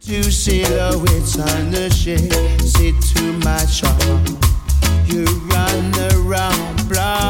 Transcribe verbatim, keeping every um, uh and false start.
Two silhouettes on the shade, say too much. You run around, blind.